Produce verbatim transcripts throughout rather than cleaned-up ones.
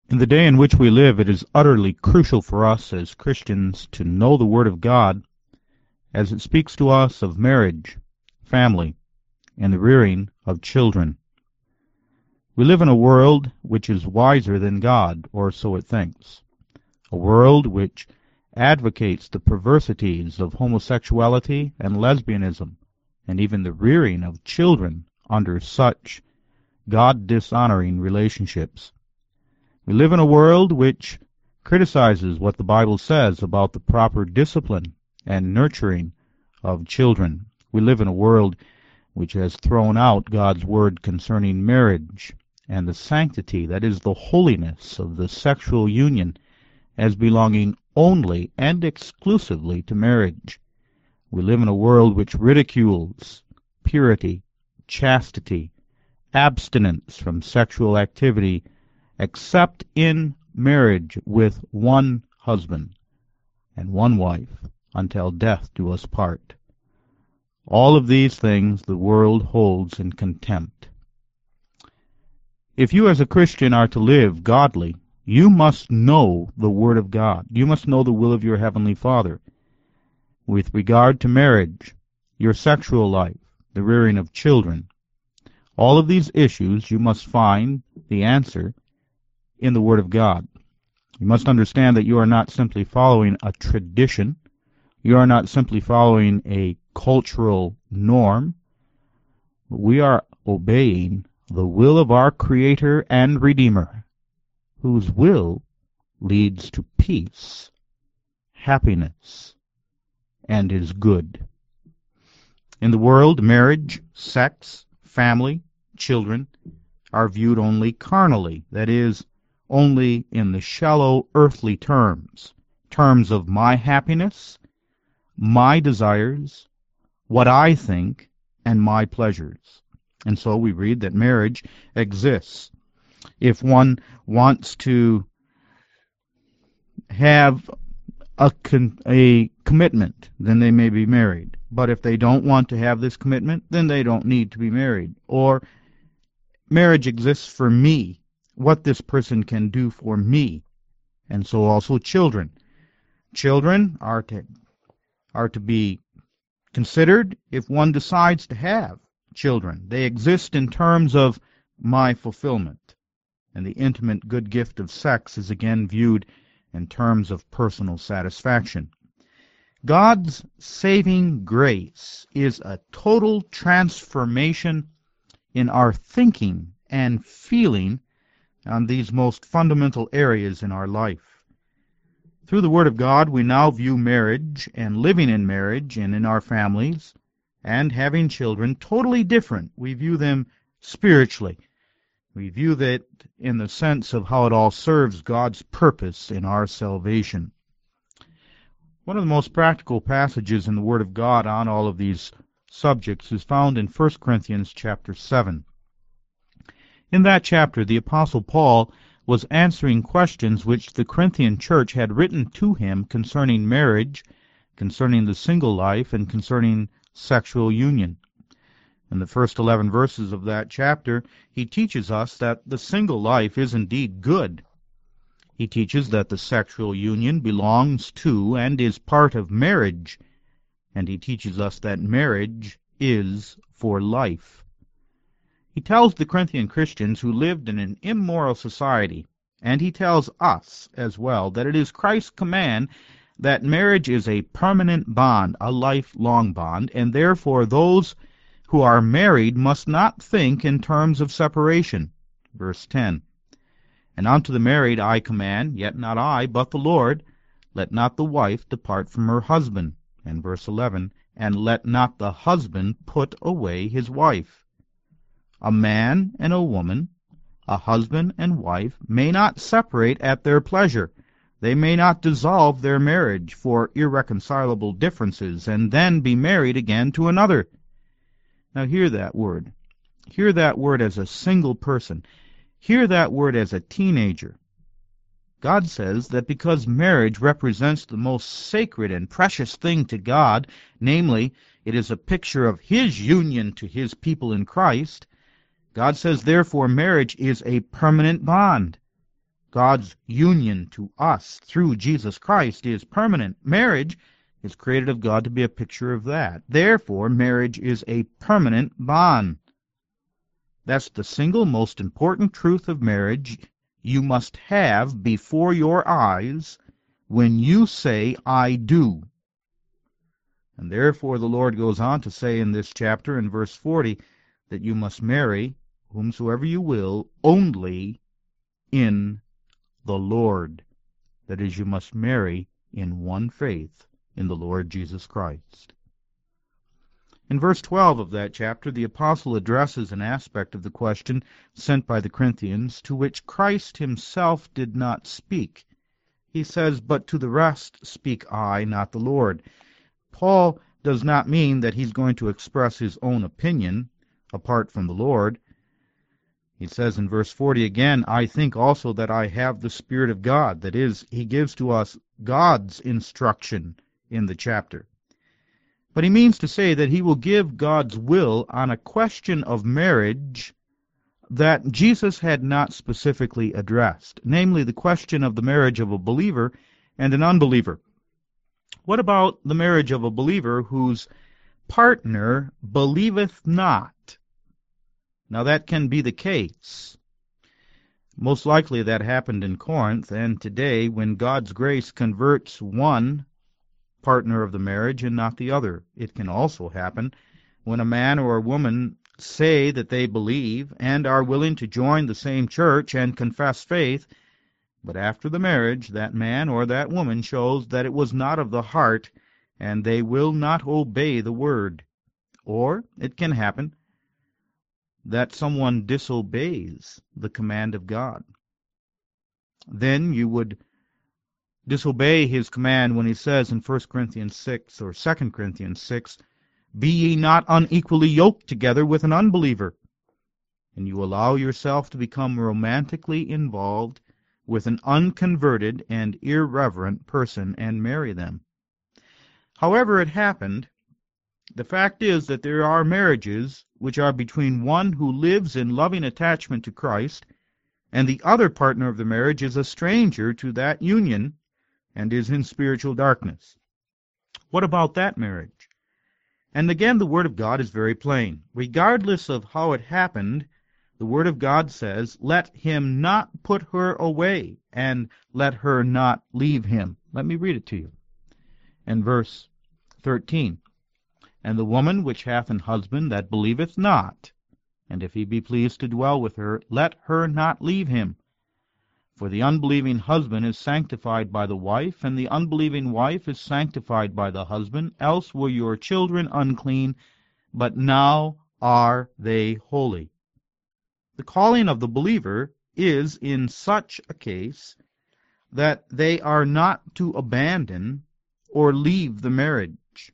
In the day in which we live, it is utterly crucial for us as Christians to know the Word of God as it speaks to us of marriage, family, and the rearing of children. We live in a world which is wiser than God, or so it thinks. A world which advocates the perversities of homosexuality and lesbianism, and even the rearing of children under such God-dishonoring relationships. We live in a world which criticizes what the Bible says about the proper discipline and nurturing of children. We live in a world which has thrown out God's word concerning marriage and the sanctity, that is, the holiness of the sexual union, as belonging only and exclusively to marriage. We live in a world which ridicules purity, chastity, abstinence from sexual activity, except in marriage with one husband and one wife, until death do us part. All of these things the world holds in contempt. If you as a Christian are to live godly, you must know the Word of God. You must know the will of your Heavenly Father with regard to marriage, your sexual life, the rearing of children. All of these issues you must find the answer in the Word of God. You must understand that you are not simply following a tradition. You are not simply following a cultural norm. We are obeying the will of our Creator and Redeemer, whose will leads to peace, happiness, and is good. In the world, marriage, sex, family, children are viewed only carnally, that is, only in the shallow earthly terms, terms of my happiness, my desires, what I think, and my pleasures. And so we read that marriage exists. If one wants to have a, con a commitment, then they may be married. But if they don't want to have this commitment, then they don't need to be married. Or marriage exists for me, what this person can do for me. And so also children. Children are to, are to be considered if one decides to have children. They exist in terms of my fulfillment. And the intimate good gift of sex is again viewed in terms of personal satisfaction. God's saving grace is a total transformation in our thinking and feeling on these most fundamental areas in our life. Through the Word of God, we now view marriage and living in marriage and in our families and having children totally different. We view them spiritually. We view that in the sense of how it all serves God's purpose in our salvation. One of the most practical passages in the Word of God on all of these subjects is found in First Corinthians chapter seven. In that chapter, the Apostle Paul was answering questions which the Corinthian church had written to him concerning marriage, concerning the single life, and concerning sexual union. In the first eleven verses of that chapter, he teaches us that the single life is indeed good. He teaches that the sexual union belongs to and is part of marriage, and he teaches us that marriage is for life. He tells the Corinthian Christians who lived in an immoral society, and he tells us as well, that it is Christ's command that marriage is a permanent bond, a lifelong bond, and therefore those who are married must not think in terms of separation. Verse ten. And unto the married I command, yet not I, but the Lord, let not the wife depart from her husband. And verse eleven, and let not the husband put away his wife. A man and a woman, a husband and wife, may not separate at their pleasure. They may not dissolve their marriage for irreconcilable differences and then be married again to another. Now hear that word. Hear that word as a single person. Hear that word as a teenager. God says that because marriage represents the most sacred and precious thing to God, namely, it is a picture of His union to His people in Christ, God says, therefore, marriage is a permanent bond. God's union to us through Jesus Christ is permanent. Marriage is created of God to be a picture of that. Therefore, marriage is a permanent bond. That's the single most important truth of marriage you must have before your eyes when you say, I do. And therefore the Lord goes on to say in this chapter, in verse forty, that you must marry whomsoever you will, only in the Lord. That is, you must marry in one faith in the Lord Jesus Christ. In verse twelve of that chapter, the apostle addresses an aspect of the question sent by the Corinthians to which Christ himself did not speak. He says, but to the rest speak I, not the Lord. Paul does not mean that he's going to express his own opinion apart from the Lord. He says in verse forty again, I think also that I have the Spirit of God. That is, he gives to us God's instruction in the chapter. But he means to say that he will give God's will on a question of marriage that Jesus had not specifically addressed, namely the question of the marriage of a believer and an unbeliever. What about the marriage of a believer whose partner believeth not? Now that can be the case. Most likely that happened in Corinth, and today when God's grace converts one partner of the marriage and not the other. It can also happen when a man or a woman say that they believe and are willing to join the same church and confess faith, but after the marriage that man or that woman shows that it was not of the heart, and they will not obey the word. Or it can happen that someone disobeys the command of God. Then you would disobey his command when he says in First Corinthians six or Second Corinthians six, be ye not unequally yoked together with an unbeliever. And you allow yourself to become romantically involved with an unconverted and irreverent person and marry them. However it happened, the fact is that there are marriages which are between one who lives in loving attachment to Christ and the other partner of the marriage is a stranger to that union and is in spiritual darkness. What about that marriage? And again, the Word of God is very plain. Regardless of how it happened, the Word of God says, let him not put her away, and let her not leave him. Let me read it to you. In verse thirteen, and the woman which hath an husband that believeth not, and if he be pleased to dwell with her, let her not leave him. For the unbelieving husband is sanctified by the wife, and the unbelieving wife is sanctified by the husband. Else were your children unclean, but now are they holy. The calling of the believer is in such a case that they are not to abandon or leave the marriage.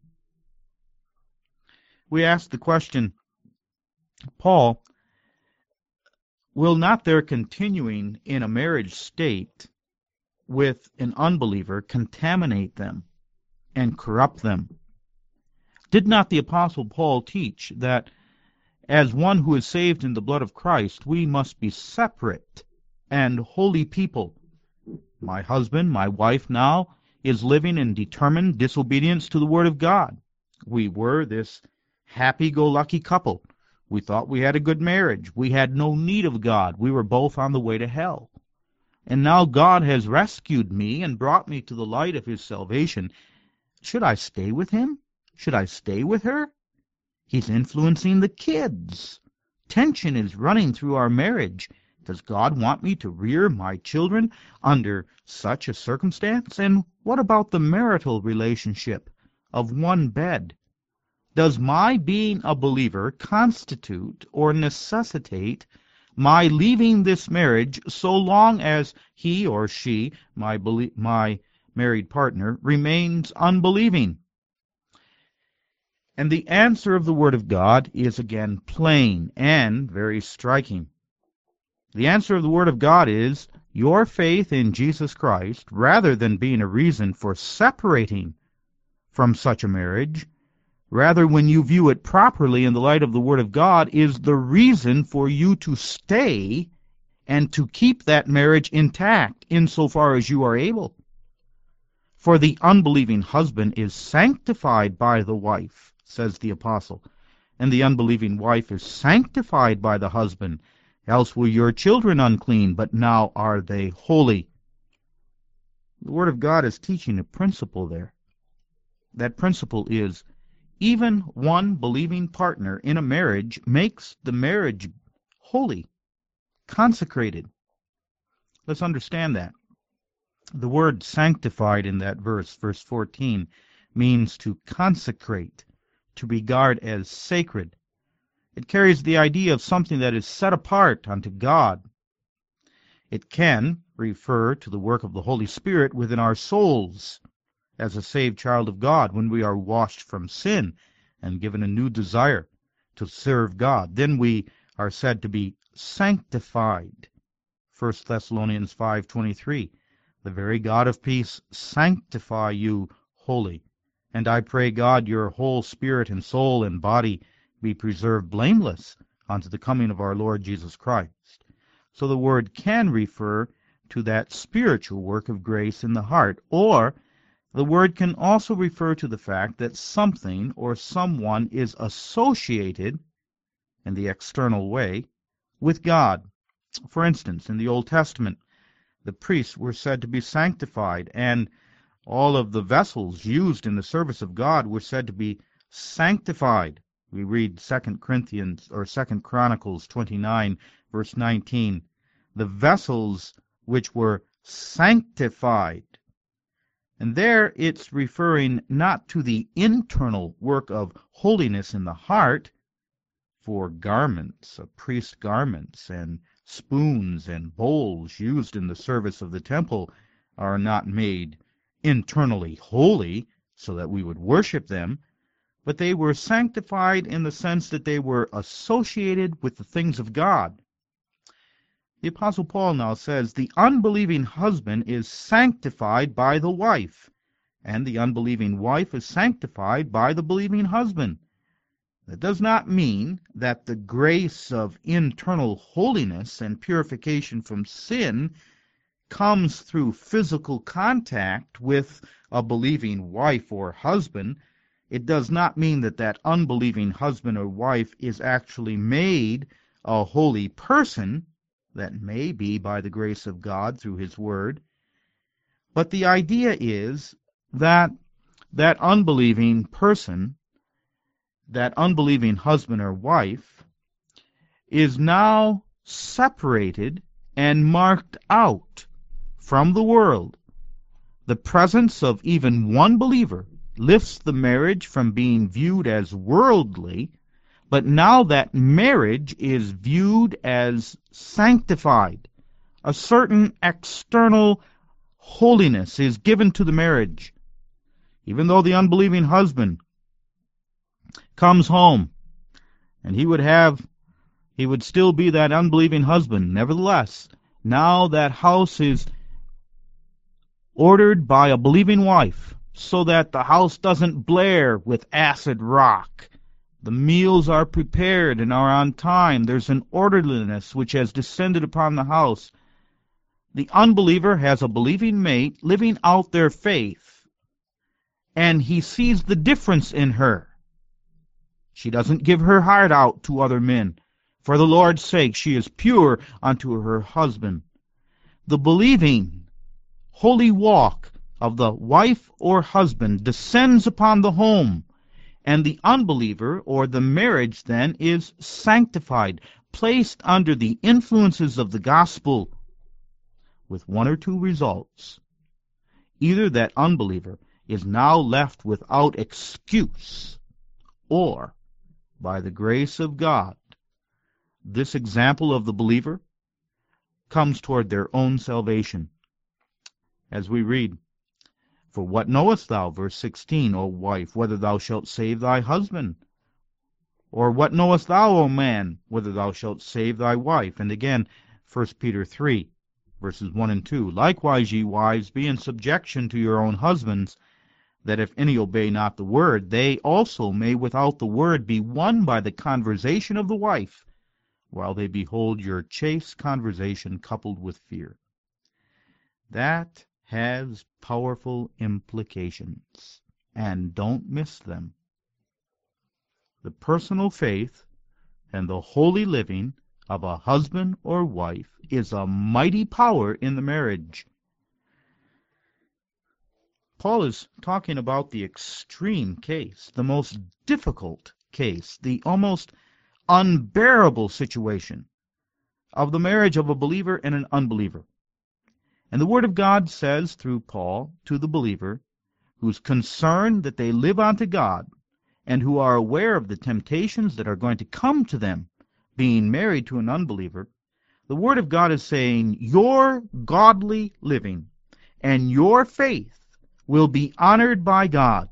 We ask the question, Paul, will not their continuing in a marriage state with an unbeliever contaminate them and corrupt them? Did not the Apostle Paul teach that as one who is saved in the blood of Christ, we must be separate and holy people? My husband, my wife now, is living in determined disobedience to the Word of God. We were this happy-go-lucky couple. We thought we had a good marriage. We had no need of God. We were both on the way to hell. And now God has rescued me and brought me to the light of his salvation. Should I stay with him? Should I stay with her? He's influencing the kids. Tension is running through our marriage. Does God want me to rear my children under such a circumstance? And what about the marital relationship of one bed? Does my being a believer constitute or necessitate my leaving this marriage so long as he or she, my, belie- my married partner, remains unbelieving? And the answer of the Word of God is again plain and very striking. The answer of the Word of God is your faith in Jesus Christ, rather than being a reason for separating from such a marriage, rather, when you view it properly in the light of the Word of God, is the reason for you to stay and to keep that marriage intact insofar as you are able. For the unbelieving husband is sanctified by the wife, says the apostle, and the unbelieving wife is sanctified by the husband. Else were your children unclean, but now are they holy. The Word of God is teaching a principle there. That principle is, even one believing partner in a marriage makes the marriage holy, consecrated. Let's understand that. The word sanctified in that verse, verse fourteen, means to consecrate, to regard as sacred. It carries the idea of something that is set apart unto God. It can refer to the work of the Holy Spirit within our souls as a saved child of God when we are washed from sin and given a new desire to serve God. Then we are said to be sanctified. First Thessalonians five twenty-three, the very God of peace sanctify you wholly. And I pray God your whole spirit and soul and body be preserved blameless unto the coming of our Lord Jesus Christ. So the word can refer to that spiritual work of grace in the heart, or the word can also refer to the fact that something or someone is associated in the external way with God. For instance, in the Old Testament, the priests were said to be sanctified, and all of the vessels used in the service of God were said to be sanctified. We read Second Corinthians or Second Chronicles twenty-nine, verse nineteen, the vessels which were sanctified. And there it's referring not to the internal work of holiness in the heart, for garments, uh, priest garments, and spoons and bowls used in the service of the temple are not made internally holy so that we would worship them, but they were sanctified in the sense that they were associated with the things of God. The Apostle Paul now says, the unbelieving husband is sanctified by the wife, and the unbelieving wife is sanctified by the believing husband. That does not mean that the grace of internal holiness and purification from sin comes through physical contact with a believing wife or husband. It does not mean that that unbelieving husband or wife is actually made a holy person. That may be by the grace of God through His Word. But the idea is that that unbelieving person, that unbelieving husband or wife, is now separated and marked out from the world. The presence of even one believer lifts the marriage from being viewed as worldly, but now that marriage is viewed as sanctified. A certain external holiness is given to the marriage. Even though the unbelieving husband comes home and he would have, he would still be that unbelieving husband, nevertheless, now that house is ordered by a believing wife so that the house doesn't blare with acid rock. The meals are prepared and are on time. There's an orderliness which has descended upon the house. The unbeliever has a believing mate living out their faith, and he sees the difference in her. She doesn't give her heart out to other men. For the Lord's sake, she is pure unto her husband. The believing, holy walk of the wife or husband descends upon the home, and the unbeliever or the marriage then is sanctified, placed under the influences of the gospel, with one or two results. Either that unbeliever is now left without excuse, or, by the grace of God, this example of the believer comes toward their own salvation. As we read, for what knowest thou, verse sixteen, O wife, whether thou shalt save thy husband? Or what knowest thou, O man, whether thou shalt save thy wife? And again, First Peter three, verses one and two. Likewise, ye wives, be in subjection to your own husbands, that if any obey not the word, they also may without the word be won by the conversation of the wife, while they behold your chaste conversation coupled with fear. That has powerful implications, and don't miss them. The personal faith and the holy living of a husband or wife is a mighty power in the marriage. Paul is talking about the extreme case, the most difficult case, the almost unbearable situation of the marriage of a believer and an unbeliever. And the Word of God says through Paul to the believer, who's concerned that they live unto God and who are aware of the temptations that are going to come to them being married to an unbeliever, the Word of God is saying your godly living and your faith will be honored by God.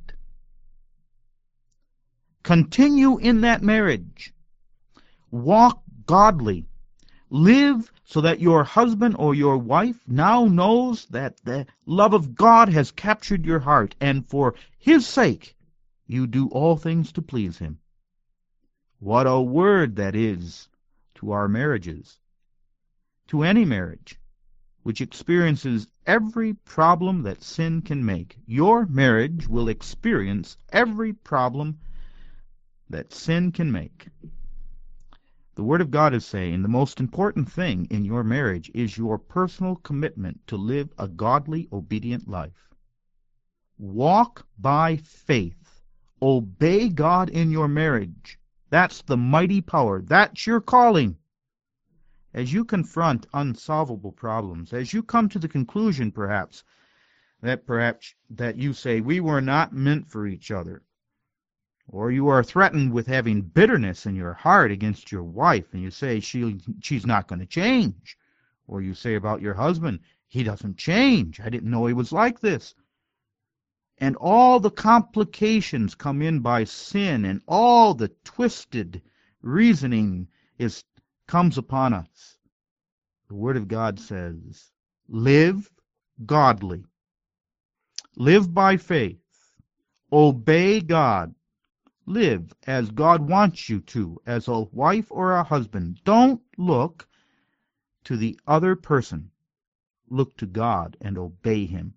Continue in that marriage. Walk godly. Live so that your husband or your wife now knows that the love of God has captured your heart, and for His sake you do all things to please Him. What a word that is to our marriages, to any marriage which experiences every problem that sin can make. Your marriage will experience every problem that sin can make. The Word of God is saying the most important thing in your marriage is your personal commitment to live a godly, obedient life. Walk by faith. Obey God in your marriage. That's the mighty power. That's your calling. As you confront unsolvable problems, as you come to the conclusion, perhaps, that perhaps that you say, we were not meant for each other, or you are threatened with having bitterness in your heart against your wife, and you say she she's not going to change, or you say about your husband, he doesn't change, I didn't know he was like this, and all the complications come in by sin, and all the twisted reasoning is comes upon us. The Word of God says, live godly. Live by faith. Obey God. Live as God wants you to, as a wife or a husband. Don't look to the other person. Look to God and obey Him.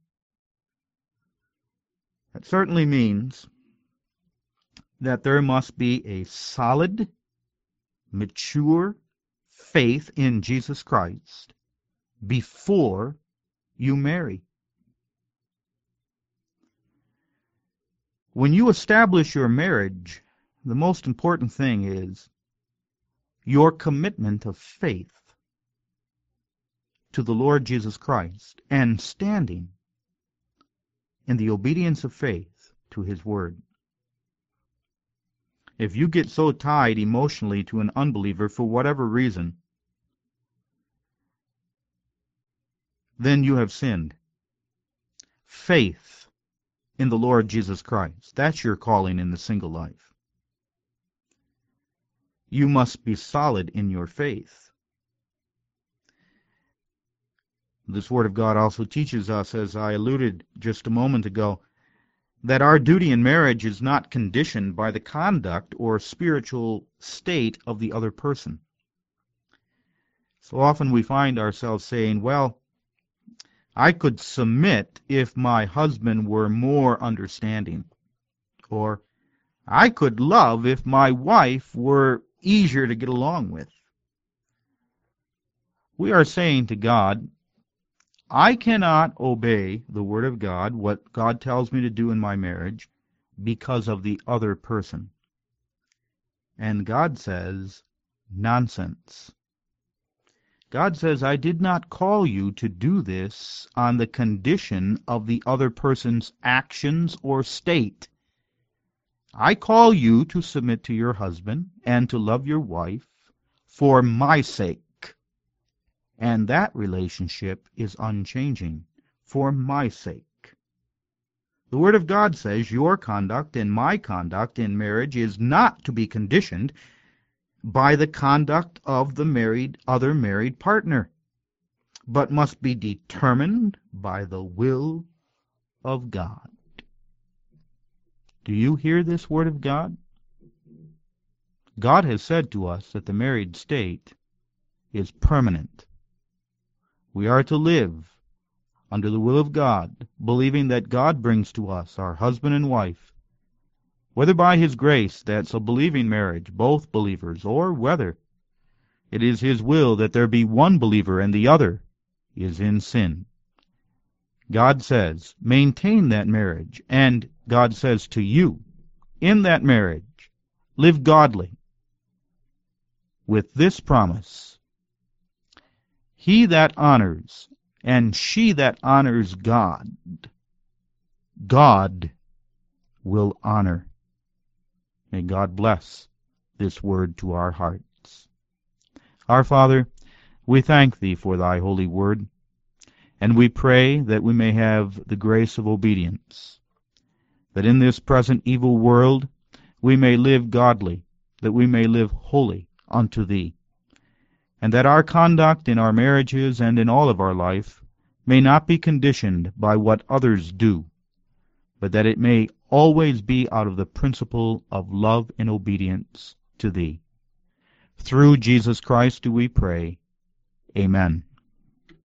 That certainly means that there must be a solid, mature faith in Jesus Christ before you marry. When you establish your marriage, the most important thing is your commitment of faith to the Lord Jesus Christ and standing in the obedience of faith to His Word. If you get so tied emotionally to an unbeliever for whatever reason, then you have sinned. Faith in the Lord Jesus Christ. That's your calling in the single life. You must be solid in your faith. This Word of God also teaches us, as I alluded just a moment ago, that our duty in marriage is not conditioned by the conduct or spiritual state of the other person. So often we find ourselves saying, well, I could submit if my husband were more understanding, or I could love if my wife were easier to get along with. We are saying to God, I cannot obey the Word of God, what God tells me to do in my marriage, because of the other person. And God says, nonsense. God says, I did not call you to do this on the condition of the other person's actions or state. I call you to submit to your husband and to love your wife for my sake. And that relationship is unchanging, for my sake. The Word of God says your conduct and my conduct in marriage is not to be conditioned by the conduct of the married other married partner, but must be determined by the will of God. Do you hear this Word of God? God has said to us that the married state is permanent. We are to live under the will of God, believing that God brings to us our husband and wife, whether by His grace that's a believing marriage, both believers, or whether it is His will that there be one believer and the other is in sin. God says, maintain that marriage, and God says to you, in that marriage, live godly, with this promise: he that honors and she that honors God, God will honor. May God bless this word to our hearts. Our Father, we thank Thee for Thy holy word, and we pray that we may have the grace of obedience, that in this present evil world we may live godly, that we may live holy unto Thee, and that our conduct in our marriages and in all of our life may not be conditioned by what others do, but that it may always be out of the principle of love and obedience to Thee. Through Jesus Christ do we pray. Amen.